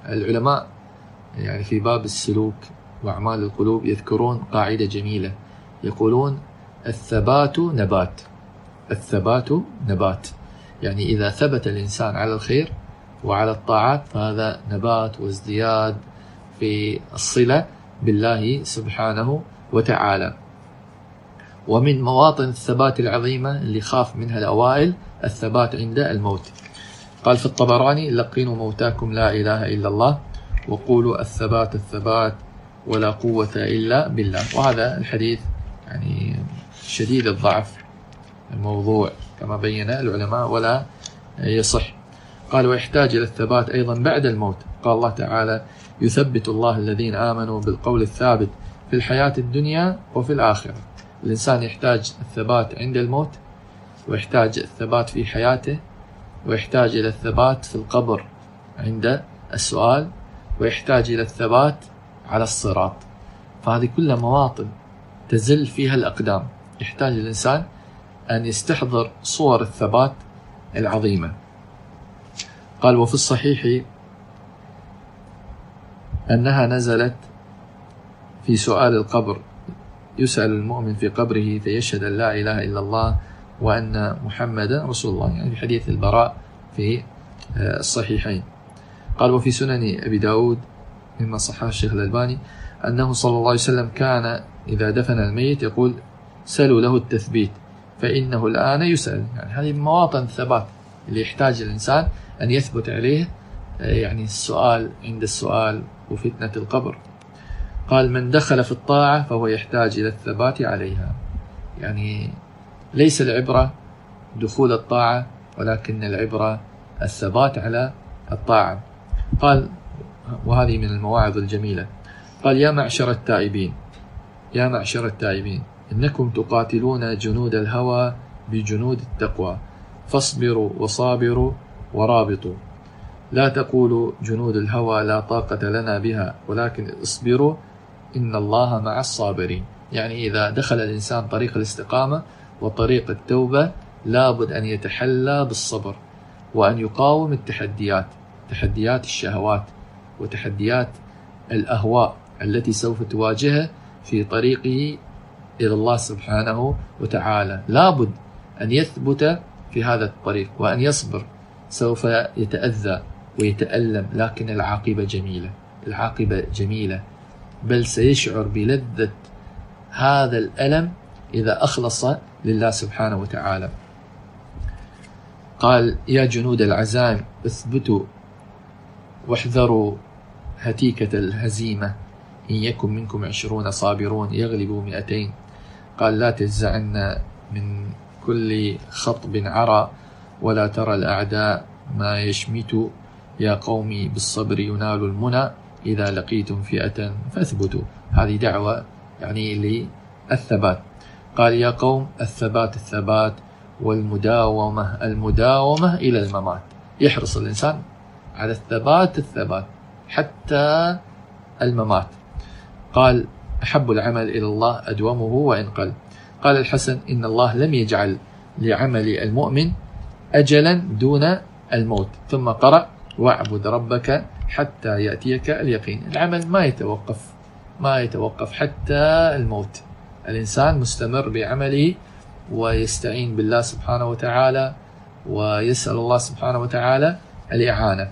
العلماء يعني في باب السلوك وأعمال القلوب يذكرون قاعدة جميلة، يقولون الثبات نبات. الثبات نبات، يعني إذا ثبت الإنسان على الخير وعلى الطاعات فهذا نبات وازدياد في الصلة بالله سبحانه وتعالى. ومن مواطن الثبات العظيمة اللي خاف منها الأوائل الثبات عند الموت. قال في الطبراني: لقنوا موتاكم لا إله إلا الله وقولوا الثبات الثبات ولا قوة إلا بالله. وهذا الحديث يعني شديد الضعف، الموضوع كما بين العلماء ولا يصح. قال: ويحتاج إلى الثبات أيضا بعد الموت. قال الله تعالى: يثبت الله الذين آمنوا بالقول الثابت في الحياة الدنيا وفي الآخرة. الإنسان يحتاج الثبات عند الموت، ويحتاج الثبات في حياته، ويحتاج إلى الثبات في القبر عند السؤال، ويحتاج إلى الثبات على الصراط. فهذه كلها مواطن تزل فيها الأقدام، يحتاج الإنسان أن يستحضر صور الثبات العظيمة. قال: وفي الصحيح أنها نزلت في سؤال القبر، يسأل المؤمن في قبره فيشهد أن لا إله إلا الله وأن محمدا رسول الله، يعني في حديث البراء في الصحيحين. قال: وفي سنن أبي داود مما صححه الشيخ الألباني أنه صلى الله عليه وسلم كان إذا دفن الميت يقول: سلوا له التثبيت فإنه الآن يسأل. يعني هذه مواطن الثبات اللي يحتاج الإنسان أن يثبت عليه، يعني السؤال عند السؤال وفتنة القبر. قال: من دخل في الطاعة فهو يحتاج إلى الثبات عليها. يعني ليس العبرة دخول الطاعة، ولكن العبرة الثبات على الطاعة. قال: وهذه من المواعظ الجميلة. قال: يا معشر التائبين يا معشر التائبين إنكم تقاتلون جنود الهوى بجنود التقوى، فاصبروا وصابروا ورابطوا. لا تقولوا جنود الهوى لا طاقة لنا بها، ولكن اصبروا إن الله مع الصابرين. يعني إذا دخل الإنسان طريق الاستقامة وطريق التوبة لابد أن يتحلى بالصبر، وأن يقاوم التحديات، تحديات الشهوات وتحديات الأهواء التي سوف تواجهه في طريقه إلى الله سبحانه وتعالى. لابد أن يثبت في هذا الطريق وأن يصبر. سوف يتأذى ويتألم، لكن العاقبة جميلة، العاقبة جميلة، بل سيشعر بلذة هذا الألم إذا أخلص لله سبحانه وتعالى. قال: يا جنود العزائم اثبتوا واحذروا هتيكة الهزيمة، إن يكن منكم عشرون صابرون يغلبوا مئتين. قال: لا تجزعن من كل خطب عرى، ولا ترى الأعداء ما يشمت. يا قومي بالصبر ينال المنى، إذا لقيتم فئة فاثبتوا. هذه دعوة يعني للثبات. قال: يا قوم الثبات الثبات والمداومة المداومة إلى الممات. يحرص الإنسان على الثبات الثبات حتى الممات. قال: أحب العمل إلى الله أدومه وإن قل. قال الحسن: إن الله لم يجعل لعمل المؤمن أجلا دون الموت. ثم قرأ: واعبد ربك حتى يأتيك اليقين. العمل ما يتوقف ما يتوقف حتى الموت. الإنسان مستمر بعمله ويستعين بالله سبحانه وتعالى ويسأل الله سبحانه وتعالى الإعانة.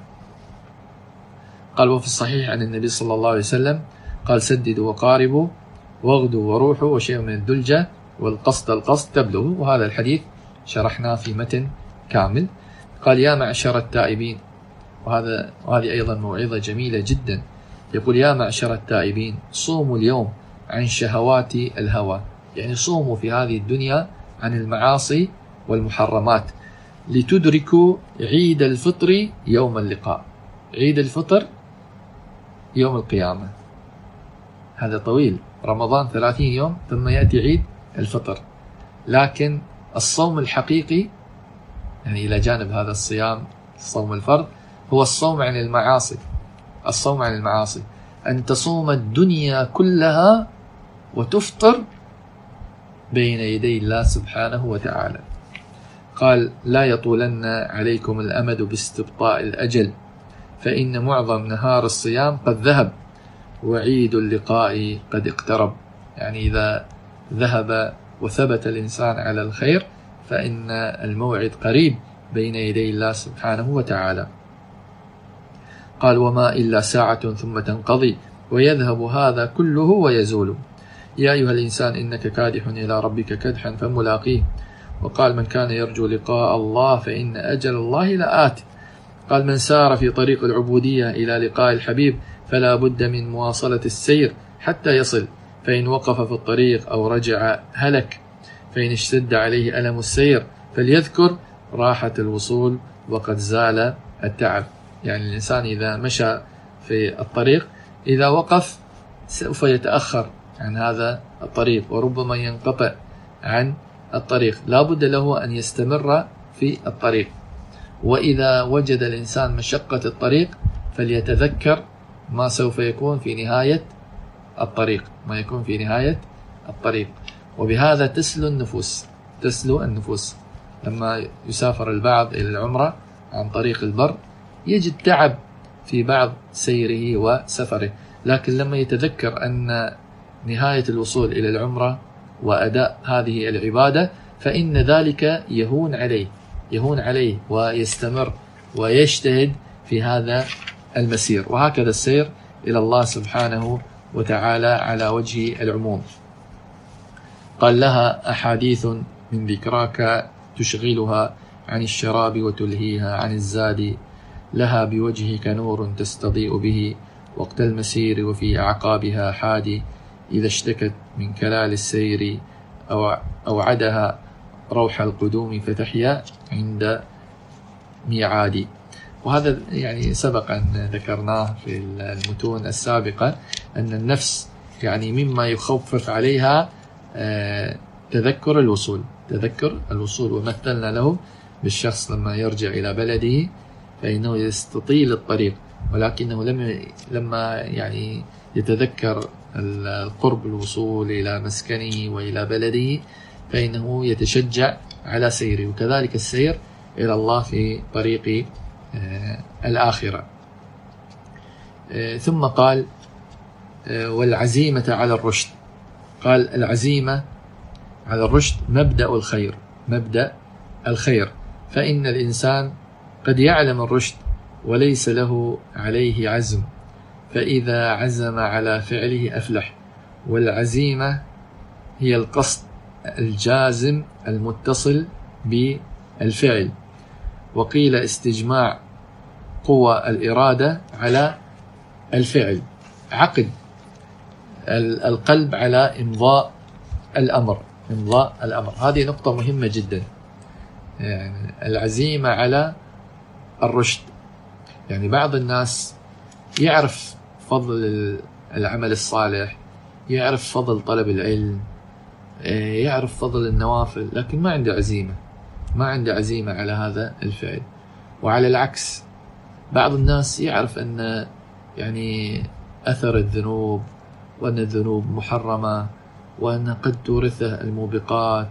قال: وفي الصحيح عن النبي صلى الله عليه وسلم قال: سددوا وقاربوا واغدوا وروحوا وشيء من الدلجة والقصد القصد تبلغوا. وهذا الحديث شرحناه في متن كامل. قال: يا معشر التائبين، وهذا وهذه أيضا موعظة جميلة جدا. يقول: يا معشر التائبين صوموا اليوم عن شهوات الهوى، يعني صوموا في هذه الدنيا عن المعاصي والمحرمات، لتدركوا عيد الفطر يوم اللقاء. عيد الفطر يوم القيامة، هذا طويل، رمضان ثلاثين يوم ثم يأتي عيد الفطر. لكن الصوم الحقيقي يعني إلى جانب هذا الصيام الصوم الفرض هو الصوم عن المعاصي. الصوم عن المعاصي أن تصوم الدنيا كلها وتفطر بين يدي الله سبحانه وتعالى. قال: لا يطولن عليكم الأمد باستبطاء الأجل، فإن معظم نهار الصيام قد ذهب وعيد اللقاء قد اقترب. يعني إذا ذهب وثبت الإنسان على الخير فإن الموعد قريب بين يدي الله سبحانه وتعالى. قال: وما إلا ساعة ثم تنقضي ويذهب هذا كله ويزول. يا أيها الإنسان إنك كادح إلى ربك كدحا فملاقيه. وقال: من كان يرجو لقاء الله فإن أجل الله لآت. قال: من سار في طريق العبودية إلى لقاء الحبيب فلا بد من مواصلة السير حتى يصل، فإن وقف في الطريق أو رجع هلك، فإن اشتد عليه ألم السير فليذكر راحة الوصول وقد زال التعب. يعني الإنسان إذا مشى في الطريق إذا وقف سوف يتأخر عن هذا الطريق وربما ينقطع عن الطريق، لا بد له أن يستمر في الطريق. وإذا وجد الإنسان مشقة الطريق فليتذكر ما سوف يكون في نهاية الطريق ما يكون في نهاية الطريق وبهذا تسلو النفوس تسلو النفوس لما يسافر البعض إلى العمرة عن طريق البر يجد تعب في بعض سيره وسفره، لكن لما يتذكر أن نهاية الوصول إلى العمرة وأداء هذه العبادة فإن ذلك يهون عليه يهون عليه ويستمر ويجتهد في هذا المسير. وهكذا السير إلى الله سبحانه وتعالى على وجه العموم. قال: لها أحاديث من ذكراك تشغلها عن الشراب وتلهيها عن الزاد، لها بوجهك نور تستضيء به وقت المسير وفي أعقابها حادي، إذا اشتكت من كلال السير أو أوعدها روح القدوم فتحيا عند ميعاد. وهذا يعني سبق أن ذكرناه في المتون السابقة أن النفس يعني مما يخفف عليها تذكر الوصول تذكر الوصول ومثلنا له بالشخص لما يرجع إلى بلده فإنه يستطيل الطريق، ولكنه لما لما يعني يتذكر القرب الوصول إلى مسكنه وإلى بلده فإنه يتشجع على سيره. وكذلك السير إلى الله في طريق الآخرة. ثم قال: والعزيمة على الرشد. قال: العزيمة على الرشد مبدأ الخير مبدأ الخير فإن الإنسان قد يعلم الرشد وليس له عليه عزم، فإذا عزم على فعله أفلح. والعزيمة هي القصد الجازم المتصل بالفعل. وقيل استجماع قوى الإرادة على الفعل، عقد القلب على إمضاء الأمر إمضاء الأمر هذه نقطة مهمة جدا. يعني العزيمة على الرشد، يعني بعض الناس يعرف فضل العمل الصالح، يعرف فضل طلب العلم، يعرف فضل النوافل، لكن ما عنده عزيمة ما عنده عزيمة على هذا الفعل. وعلى العكس بعض الناس يعرف أن يعني أثر الذنوب وأن الذنوب محرمة وأن قد تورثه الموبقات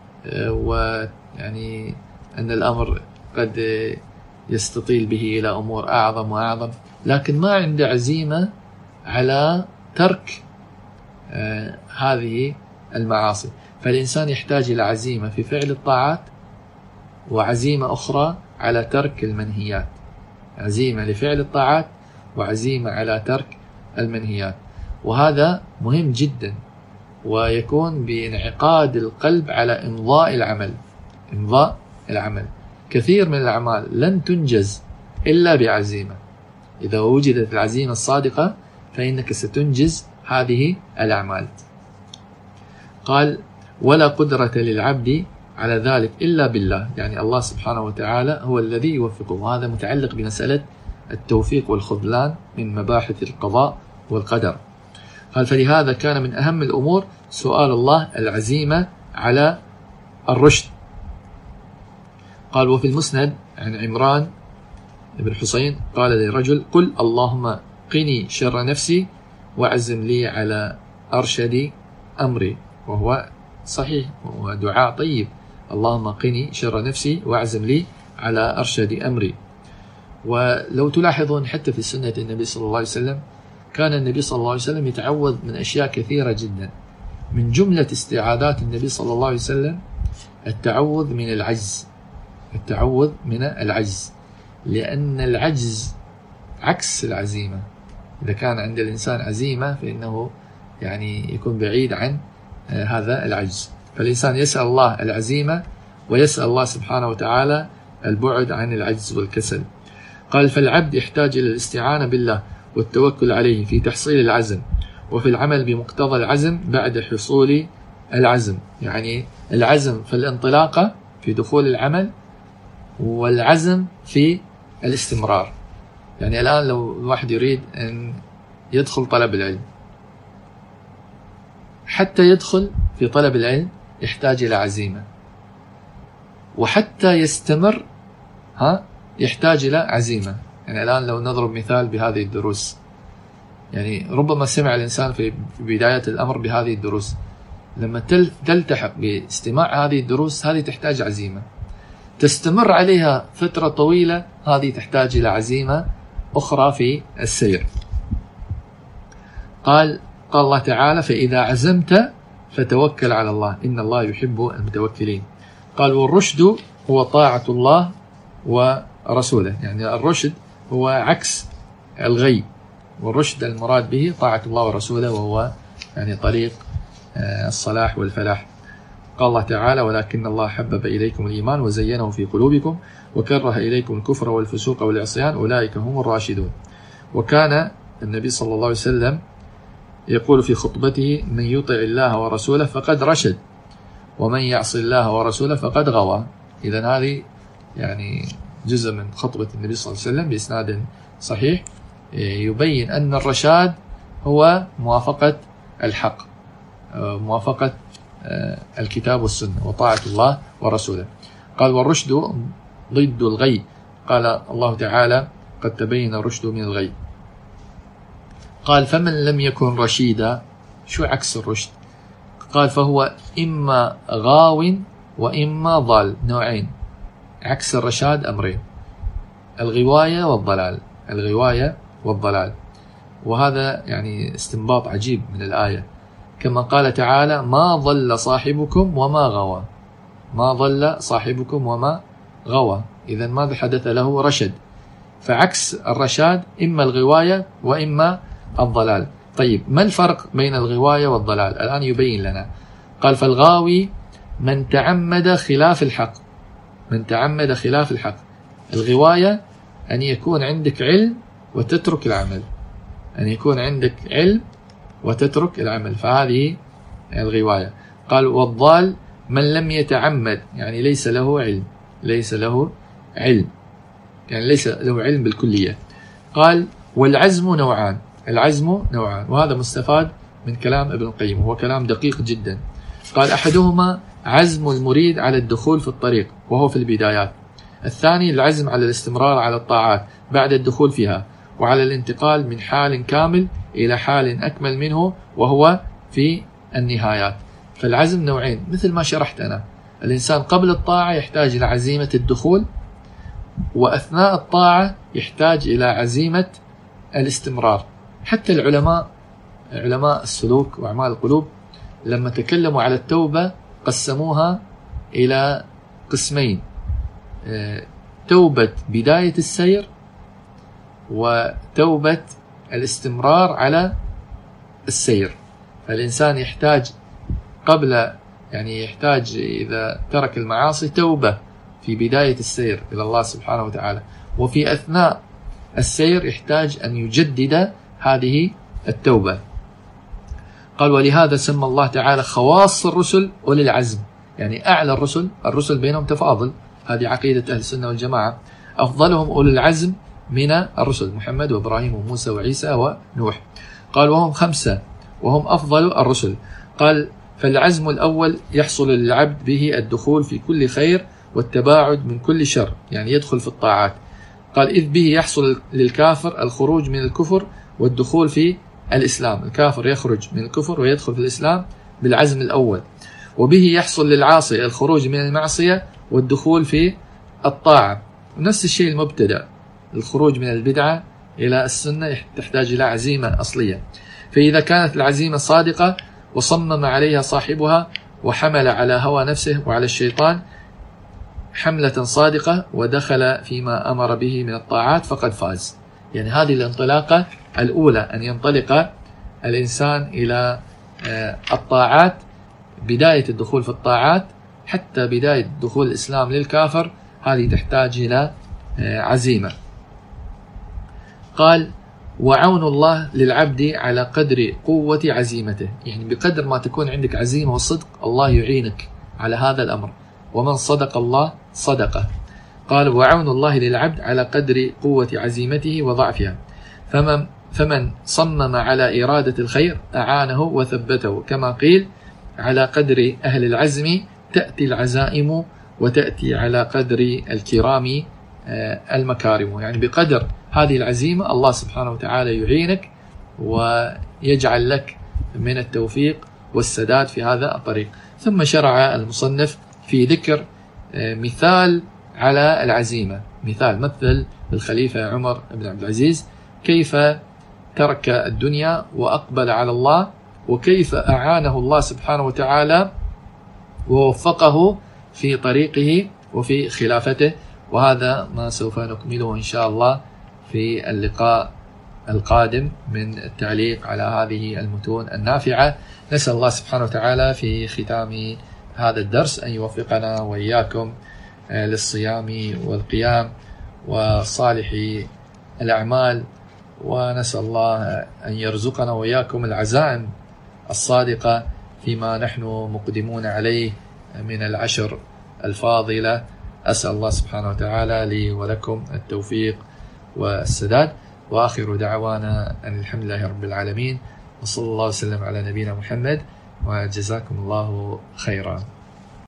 ويعني أن الأمر قد يستطيل به إلى أمور أعظم وأعظم، لكن ما عنده عزيمة على ترك آه هذه المعاصي. فالإنسان يحتاج إلى عزيمة في فعل الطاعات وعزيمة أخرى على ترك المنهيات، عزيمة لفعل الطاعات وعزيمة على ترك المنهيات. وهذا مهم جدا، ويكون بانعقاد القلب على إمضاء العمل إمضاء العمل. كثير من الأعمال لن تنجز إلا بعزيمة. إذا وجدت العزيمة الصادقة فإنك ستنجز هذه الأعمال. قال: ولا قدرة للعبد على ذلك إلا بالله، يعني الله سبحانه وتعالى هو الذي يوفقه. وهذا متعلق بمسألة التوفيق والخذلان من مباحث القضاء والقدر. قال: فلهذا كان من أهم الأمور سؤال الله العزيمة على الرشد. قال: وفي المسند عن عمران بن حسين قال لرجل: قل اللهم قني شر نفسي واعزم لي على أرشد أمري. وهو صحيح ودعاء طيب، اللهم قني شر نفسي واعزم لي على أرشد أمري. ولو تلاحظون حتى في سنة النبي صلى الله عليه وسلم كان النبي صلى الله عليه وسلم يتعوذ من أشياء كثيرة جدا. من جملة استعاذات النبي صلى الله عليه وسلم التعوذ من العجز، التعوذ من العجز، لأن العجز عكس العزيمة. إذا كان عند الإنسان عزيمة فإنه يعني يكون بعيد عن هذا العجز، فالإنسان يسأل الله العزيمة ويسأل الله سبحانه وتعالى البعد عن العجز والكسل. قال فالعبد يحتاج إلى الاستعانة بالله والتوكل عليه في تحصيل العزم وفي العمل بمقتضى العزم بعد حصول العزم، يعني العزم في الانطلاقة في دخول العمل والعزم في الاستمرار. يعني الآن لو الواحد يريد أن يدخل طلب العلم، حتى يدخل في طلب العلم يحتاج إلى عزيمة، وحتى يستمر ها يحتاج إلى عزيمة. يعني الآن لو نضرب مثال بهذه الدروس، يعني ربما سمع الإنسان في بداية الأمر بهذه الدروس، لما تلتحق باستماع هذه الدروس هذه تحتاج عزيمة، تستمر عليها فترة طويلة هذه تحتاج إلى عزيمة أخرى في السير. قال قال الله تعالى فإذا عزمت فتوكل على الله إن الله يحب المتوكلين. قال والرشد هو طاعة الله ورسوله، يعني الرشد هو عكس الغي، والرشد المراد به طاعة الله ورسوله، وهو يعني طريق الصلاح والفلاح. قال الله تعالى ولكن الله حبب إليكم الإيمان وزينه في قلوبكم وكره إليكم الكفر والفسوق والعصيان أولئك هم الراشدون. وكان النبي صلى الله عليه وسلم يقول في خطبته من يطع الله ورسوله فقد رشد ومن يعص الله ورسوله فقد غوى. إذن هذه يعني جزء من خطبة النبي صلى الله عليه وسلم بإسناد صحيح يبين أن الرشاد هو موافقة الحق، موافقة الكتاب والسنة وطاعة الله ورسوله. قال والرشد ضد الغي، قال الله تعالى قد تبين الرشد من الغي. قال فمن لم يكن رشيدا، شو عكس الرشد؟ قال فهو إما غاو وإما ضال، نوعين. عكس الرشاد أمرين، الغواية والضلال، الغواية والضلال. وهذا يعني استنباط عجيب من الآية، كما قال تعالى ما ضل صاحبكم وما غوى، ما ضل صاحبكم وما غوى. إذا ماذا حدث له؟ رشد. فعكس الرشاد إما الغواية وإما الضلال. طيب ما الفرق بين الغواية والضلال؟ الآن يبين لنا. قال فالغاوي من تعمد خلاف الحق، من تعمد خلاف الحق. الغواية أن يكون عندك علم وتترك العمل، أن يكون عندك علم وتترك العمل، فهذه الغواية. قال والضال من لم يتعمد، يعني ليس له علم، ليس له علم، يعني ليس له علم بالكلية. قال والعزم نوعان، العزم نوعان، وهذا مستفاد من كلام ابن القيم، وهو كلام دقيق جدا. قال أحدهما عزم المريد على الدخول في الطريق وهو في البدايات، الثاني العزم على الاستمرار على الطاعات بعد الدخول فيها، وعلى الانتقال من حال كامل إلى حال أكمل منه وهو في النهايات. فالعزم نوعين مثل ما شرحت أنا، الإنسان قبل الطاعة يحتاج إلى عزيمة الدخول، وأثناء الطاعة يحتاج إلى عزيمة الاستمرار. حتى العلماء، علماء السلوك وأعمال القلوب، لما تكلموا على التوبة قسموها إلى قسمين، توبة بداية السير وتوبة الاستمرار على السير. فالإنسان يحتاج قبل، يعني يحتاج إذا ترك المعاصي توبة في بداية السير إلى الله سبحانه وتعالى، وفي أثناء السير يحتاج أن يجدد هذه التوبة. قال ولهذا سمى الله تعالى خواص الرسل أولي العزم، يعني أعلى الرسل، الرسل بينهم تفاضل، هذه عقيدة أهل السنة والجماعة، أفضلهم أولي العزم من الرسل محمد وإبراهيم وموسى وعيسى ونوح. قال وهم خمسة وهم أفضل الرسل. قال فالعزم الأول يحصل للعبد به الدخول في كل خير والتباعد من كل شر، يعني يدخل في الطاعات. قال إذ به يحصل للكافر الخروج من الكفر والدخول في الإسلام، الكافر يخرج من الكفر ويدخل في الإسلام بالعزم الأول. وبه يحصل للعاصي الخروج من المعصية والدخول في الطاعة، ونفس الشيء المبتدأ، الخروج من البدعة إلى السنة تحتاج إلى عزيمة أصلية. فإذا كانت العزيمة صادقة وصمم عليها صاحبها وحمل على هوى نفسه وعلى الشيطان حملة صادقة ودخل فيما أمر به من الطاعات فقد فاز. يعني هذه الانطلاقة الأولى، أن ينطلق الإنسان إلى الطاعات، بداية الدخول في الطاعات حتى بداية دخول الإسلام للكافر، هذه تحتاج إلى عزيمة. قال: وعون الله للعبد على قدر قوة عزيمته. يعني بقدر ما تكون عندك عزيمة وصدق الله يعينك على هذا الأمر، ومن صدق الله صدقه. قال: وعون الله للعبد على قدر قوة عزيمته وضعفها، فمن, فمن صمم على إرادة الخير أعانه وثبته، كما قيل: على قدر أهل العزم تأتي العزائم وتأتي على قدر الكرام المكارم. يعني بقدر هذه العزيمة الله سبحانه وتعالى يعينك ويجعل لك من التوفيق والسداد في هذا الطريق. ثم شرع المصنف في ذكر مثال على العزيمة، مثال مثل الخليفة عمر بن عبد العزيز كيف ترك الدنيا وأقبل على الله، وكيف أعانه الله سبحانه وتعالى ووفقه في طريقه وفي خلافته. وهذا ما سوف نكمله إن شاء الله في اللقاء القادم من التعليق على هذه المتون النافعة. نسأل الله سبحانه وتعالى في ختام هذا الدرس أن يوفقنا وإياكم للصيام والقيام وصالح الأعمال، ونسأل الله أن يرزقنا وإياكم العزائم الصادقة فيما نحن مقدمون عليه من العشر الفاضلة. أسأل الله سبحانه وتعالى لي ولكم التوفيق والسداد، وآخر دعوانا أن الحمد لله رب العالمين، وصلى الله وسلم على نبينا محمد، وجزاكم الله خيرا.